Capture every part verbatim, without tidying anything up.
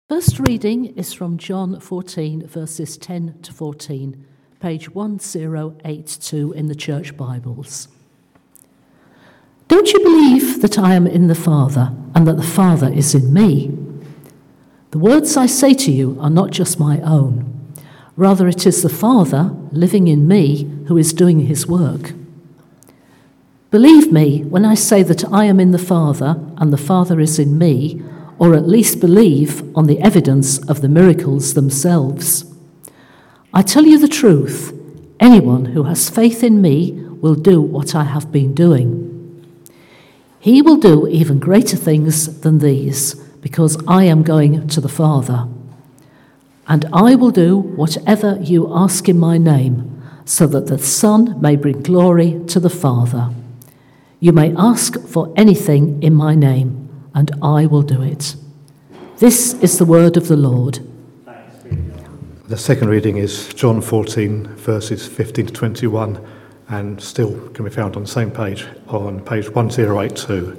First reading is from John fourteen, verses ten to fourteen, page one zero eight two in the Church Bibles. Don't you believe that I am in the Father and that the Father is in me? The words I say to you are not just my own. Rather, it is the Father living in me who is doing his work. Believe me when I say that I am in the Father and the Father is in me, or at least believe on the evidence of the miracles themselves. I tell you the truth, anyone who has faith in me will do what I have been doing. He will do even greater things than these, because I am going to the Father. And I will do whatever you ask in my name, so that the Son may bring glory to the Father. You may ask for anything in my name, and I will do it. This is the word of the Lord. The second reading is John fourteen, verses fifteen to twenty-one, and still can be found on the same page, on page one zero eight two.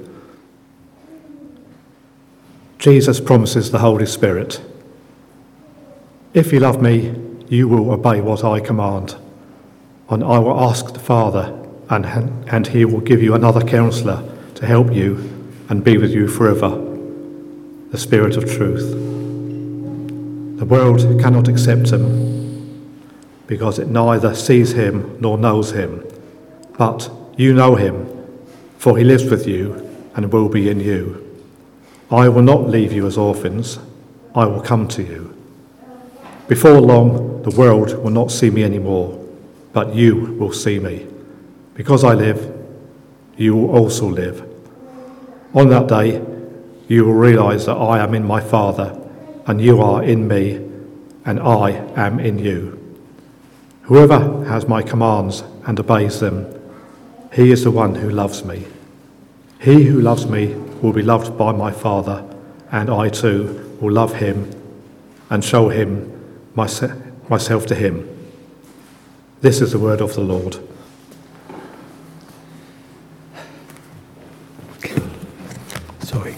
Jesus promises the Holy Spirit. If you love me, you will obey what I command, and I will ask the Father, and, and he will give you another counselor to help you and be with you forever, the Spirit of truth. The world cannot accept him, because it neither sees him nor knows him. But you know him, for he lives with you and will be in you. I will not leave you as orphans, I will come to you. Before long, the world will not see me anymore, but you will see me. Because I live, you will also live. On that day, you will realize that I am in my Father, and you are in me, and I am in you. Whoever has my commands and obeys them, he is the one who loves me. He who loves me will be loved by my Father, and I too will love him and show him myself to him. This is the word of the Lord. Sorry.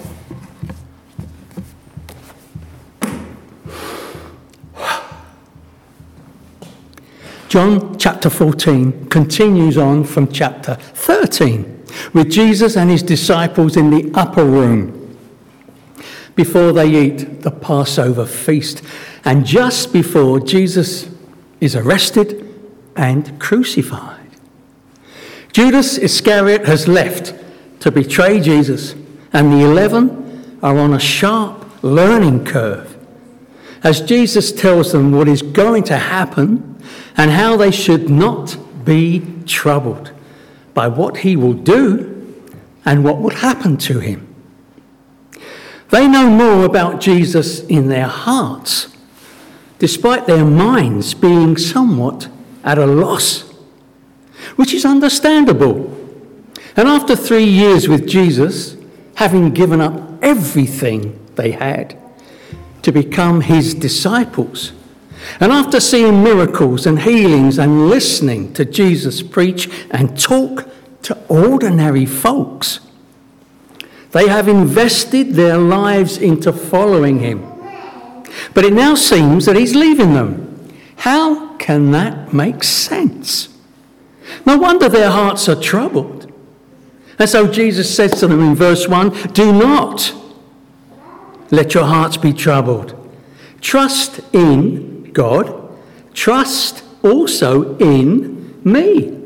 John chapter fourteen continues on from chapter thirteen, with Jesus and his disciples in the upper room before they eat the Passover feast, and just before Jesus is arrested and crucified. Judas Iscariot has left to betray Jesus, and the eleven are on a sharp learning curve as Jesus tells them what is going to happen and how they should not be troubled by what he will do and what will happen to him. They know more about Jesus in their hearts, despite their minds being somewhat at a loss, which is understandable. And after three years with Jesus, having given up everything they had to become his disciples, and after seeing miracles and healings and listening to Jesus preach and talk to ordinary folks, they have invested their lives into following him. But it now seems that he's leaving them. How can that make sense? No wonder their hearts are troubled. And so Jesus says to them in verse one, do not let your hearts be troubled. Trust in God. Trust also in me.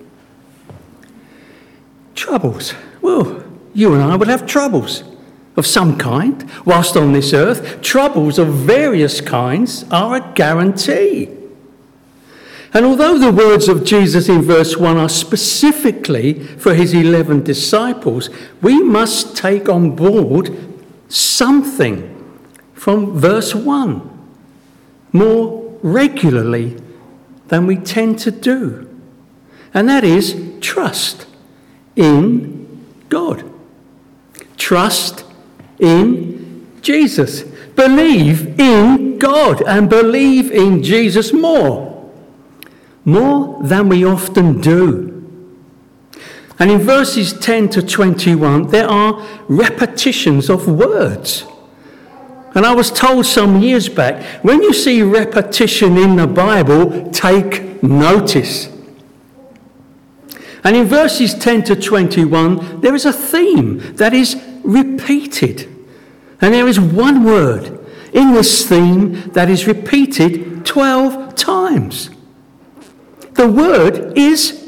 Troubles. Well, you and I would have troubles of some kind whilst on this earth. Troubles of various kinds are a guarantee. And although the words of Jesus in verse one are specifically for his eleven disciples, we must take on board something from verse one more regularly than we tend to do. And that is trust in God. Trust in Jesus. Believe in God and believe in Jesus more. More than we often do. And in verses ten to twenty-one, there are repetitions of words And I was told some years back, when you see repetition in the Bible, take notice. And in verses ten to twenty-one, there is a theme that is repeated. And there is one word in this theme that is repeated twelve times. The word is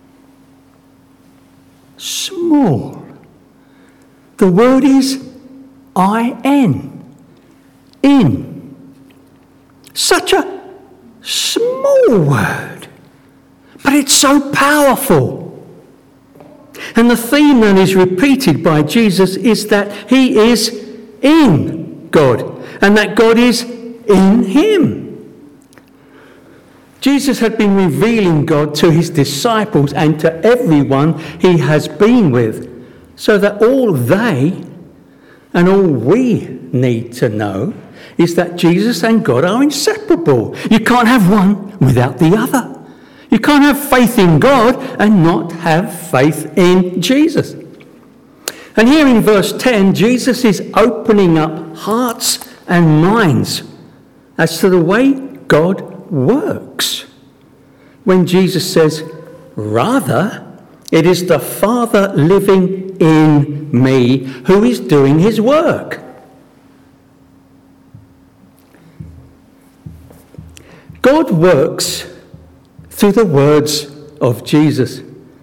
small. The word is I N. In. Such a small word, but it's so powerful. And the theme that is repeated by Jesus is that he is in God and that God is in him. Jesus had been revealing God to his disciples and to everyone he has been with, so that all they and all we need to know is that Jesus and God are inseparable. You can't have one without the other. You can't have faith in God and not have faith in Jesus. And here in verse ten, Jesus is opening up hearts and minds as to the way God works. When Jesus says, rather, it is the Father living in me who is doing his work. God works through the words of Jesus.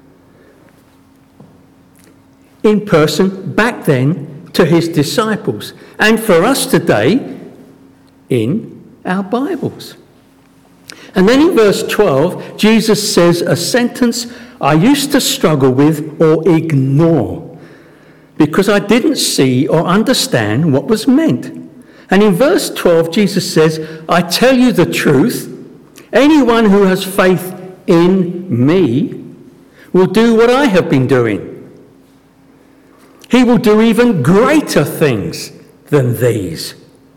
In person, back then, to his disciples. And for us today, in our Bibles. And then in verse twelve, Jesus says a sentence I used to struggle with or ignore because I didn't see or understand what was meant. And in verse twelve, Jesus says, I tell you the truth, anyone who has faith in me will do what I have been doing. He will do even greater things than these,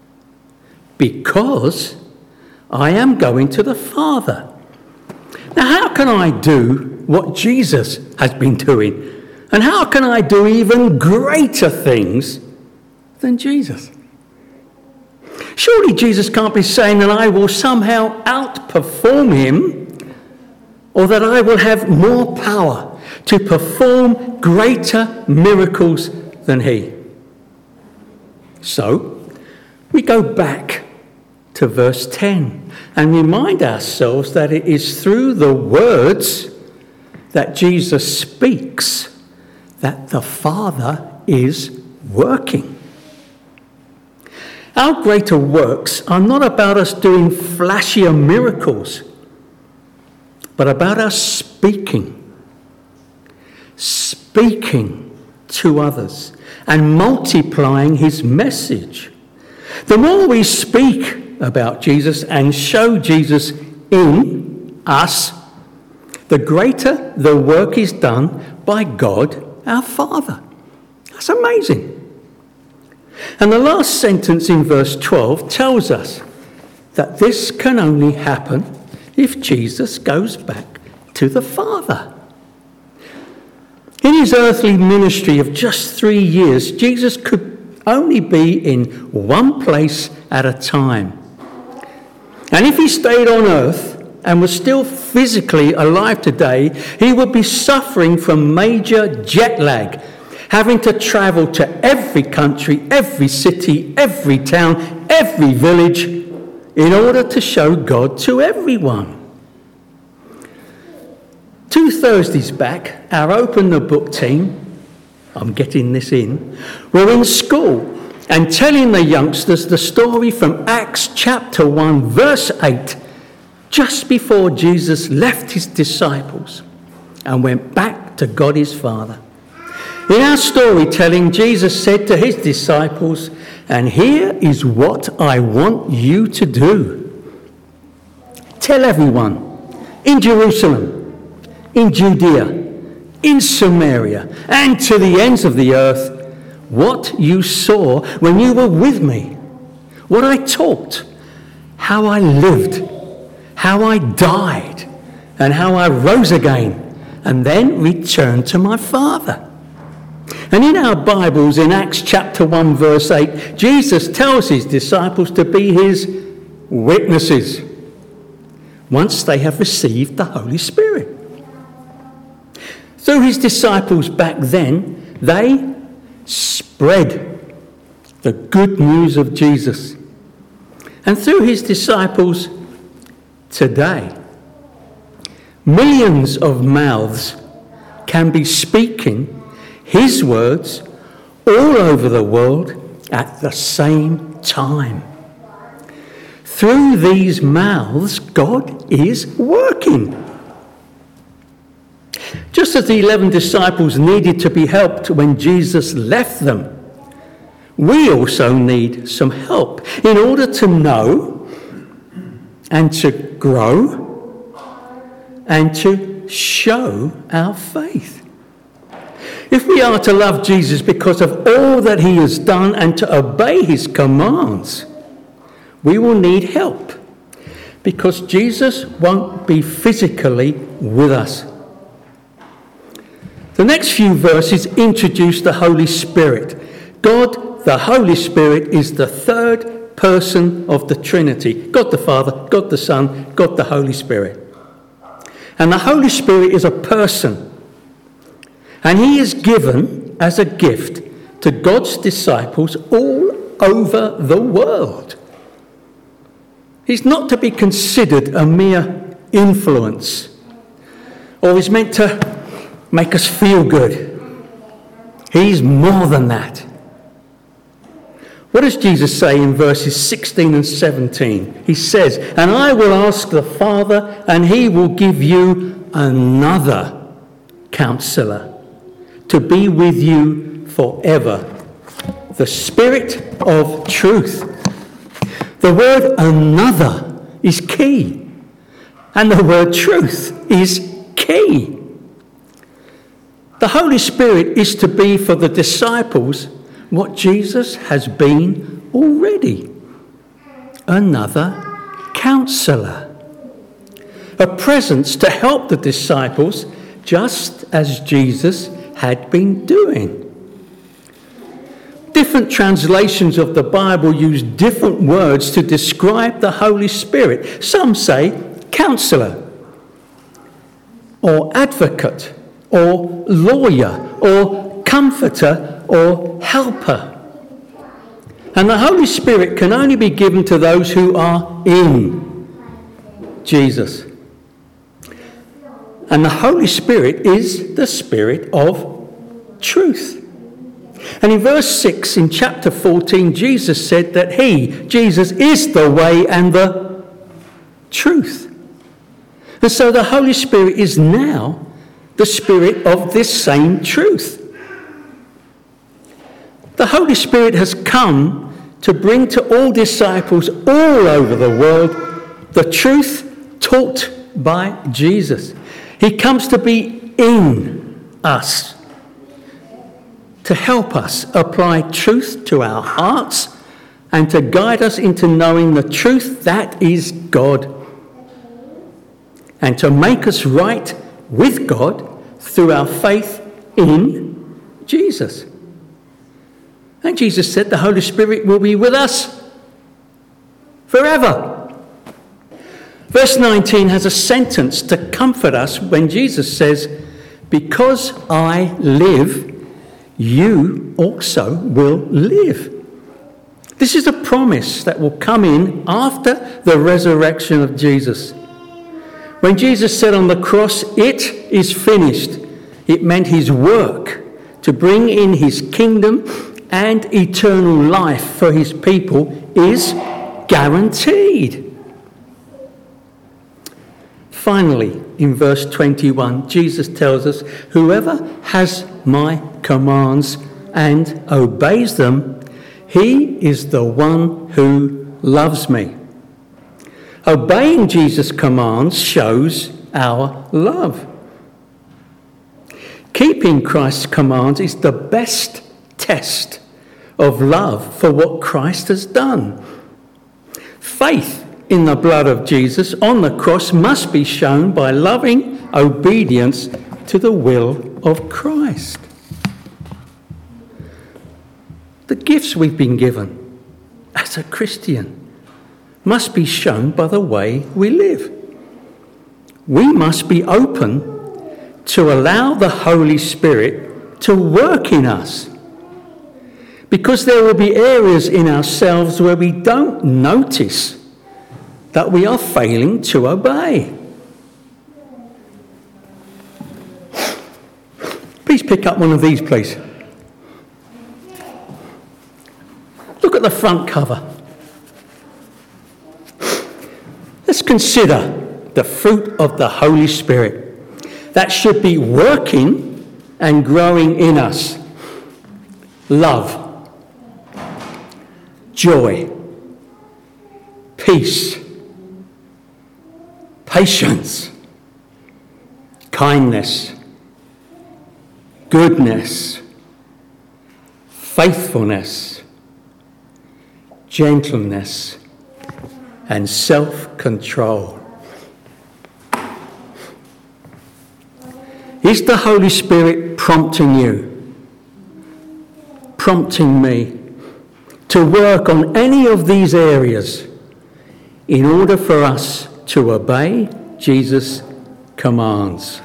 because I am going to the Father. Now, how can I do what Jesus has been doing? And how can I do even greater things than Jesus? Surely Jesus can't be saying that I will somehow outperform him, or that I will have more power to perform greater miracles than he. So, we go back to verse ten and remind ourselves that it is through the words that Jesus speaks that the Father is working. Our greater works are not about us doing flashier miracles, but about us speaking. Speaking to others and multiplying his message. The more we speak about Jesus and show Jesus in us, the greater the work is done by God our Father. That's amazing. And the last sentence in verse twelve tells us that this can only happen if Jesus goes back to the Father. In his earthly ministry of just three years, Jesus could only be in one place at a time. And if he stayed on earth and was still physically alive today, he would be suffering from major jet lag, having to travel to every country, every city, every town, every village, in order to show God to everyone. Two Thursdays back, our Open the Book team, I'm getting this in, were in school and telling the youngsters the story from Acts chapter one, verse eight, just before Jesus left his disciples and went back to God his Father. In our storytelling, Jesus said to his disciples, and here is what I want you to do. Tell everyone in Jerusalem, in Judea, in Samaria, and to the ends of the earth, what you saw when you were with me, what I taught, how I lived, how I died, and how I rose again, and then returned to my Father. And in our Bibles, in Acts chapter one, verse eight, Jesus tells his disciples to be his witnesses once they have received the Holy Spirit. Through his disciples back then, they spread the good news of Jesus. And through his disciples today, millions of mouths can be speaking his words all over the world at the same time. Through these mouths, God is working. Just as the eleven disciples needed to be helped when Jesus left them, we also need some help in order to know and to grow and to show our faith. If we are to love Jesus because of all that he has done and to obey his commands, we will need help because Jesus won't be physically with us. The next few verses introduce the Holy Spirit. God, the Holy Spirit, is the third person of the Trinity. God the Father, God the Son, God the Holy Spirit. And the Holy Spirit is a person. And he is given as a gift to God's disciples all over the world. He's not to be considered a mere influence, or he's meant to make us feel good. He's more than that. What does Jesus say in verses sixteen and seventeen? He says, "And I will ask the Father, and he will give you another counselor to be with you forever, the Spirit of truth." The word another is key, and the word truth is key. The Holy Spirit is to be for the disciples what Jesus has been already, another counselor, a presence to help the disciples just as Jesus had been doing. Different translations of the Bible use different words to describe the Holy Spirit. Some say counselor, or advocate, or lawyer, or comforter, or helper. And the Holy Spirit can only be given to those who are in Jesus. And the Holy Spirit is the Spirit of truth. And in verse six in chapter fourteen, Jesus said that he, Jesus, is the way and the truth. And so the Holy Spirit is now the Spirit of this same truth. The Holy Spirit has come to bring to all disciples all over the world the truth taught by Jesus. He comes to be in us, to help us apply truth to our hearts and to guide us into knowing the truth that is God, and to make us right with God through our faith in Jesus. And Jesus said the Holy Spirit will be with us forever. Verse nineteen has a sentence to comfort us when Jesus says, "Because I live, you also will live." This is a promise that will come in after the resurrection of Jesus. When Jesus said on the cross, "It is finished," it meant his work to bring in his kingdom and eternal life for his people is guaranteed. Finally, in verse twenty-one, Jesus tells us, "Whoever has my commands and obeys them, he is the one who loves me." Obeying Jesus' commands shows our love. Keeping Christ's commands is the best test of love for what Christ has done. Faith in the blood of Jesus on the cross must be shown by loving obedience to the will of Christ. The gifts we've been given as a Christian must be shown by the way we live. We must be open to allow the Holy Spirit to work in us, because there will be areas in ourselves where we don't notice that we are failing to obey. Please pick up one of these, please. Look at the front cover. Let's consider the fruit of the Holy Spirit that should be working and growing in us. Love, joy, peace, patience, kindness, goodness, faithfulness, gentleness, and self-control. Is the Holy Spirit prompting you, prompting me to work on any of these areas in order for us to obey Jesus' commands?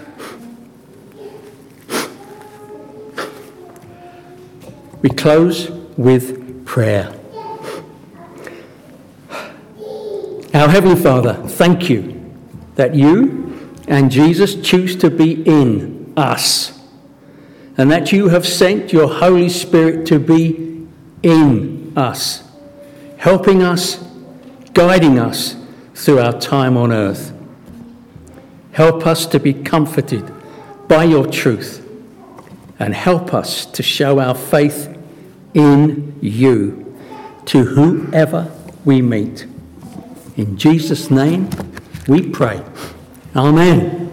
We close with prayer. Our Heavenly Father, thank you that you and Jesus choose to be in us, and that you have sent your Holy Spirit to be in us, helping us, guiding us through our time on earth. Help us to be comforted by your truth, and help us to show our faith in you to whoever we meet. In Jesus' name we pray. Amen.